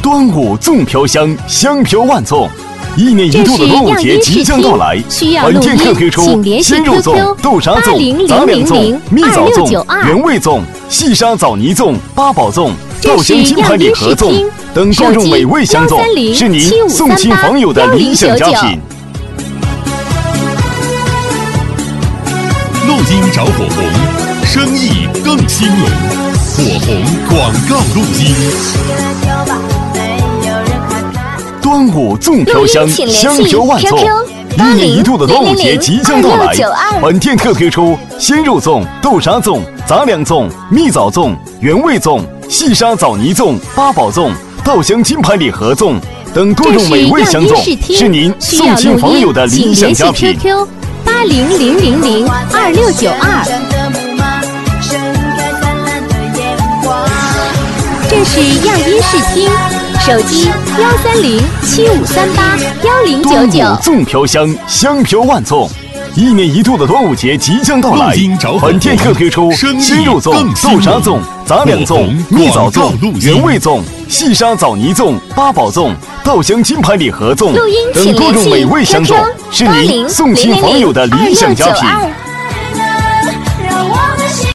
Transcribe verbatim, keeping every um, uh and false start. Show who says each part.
Speaker 1: 端午粽飘香，香飘万粽。一年一度的端午节即将到来，本店特推出鲜肉粽、豆沙粽、杂粮粽、蜜枣粽、原味粽、细沙枣泥粽、八宝粽、稻香金牌礼盒粽等多种美味香粽，是您送亲访友的理想佳品。
Speaker 2: 录音找火红，生意更兴隆。火红广告录音。
Speaker 1: 端午粽飘香，香飘万粽。一年一度的端午节即将到来，本店特推出鲜肉粽、豆沙粽、杂粮粽、蜜枣粽、原味粽、细沙枣泥粽、八宝粽、稻香金牌礼盒粽等多种美味香粽，是您送亲访友的理想佳品。
Speaker 3: 八零零零零二六九二。这是样音视听，手机幺三零七五三八幺零九九。
Speaker 1: 端午粽飘香，香飘万粽。一年一度的端午节即将到来，本店特推出鲜肉粽、豆沙粽、杂粮粽、蜜枣粽、原味粽、细沙枣泥粽、八宝粽、稻香金牌礼盒粽等多种美味香粽，是您送亲访友的理想佳品。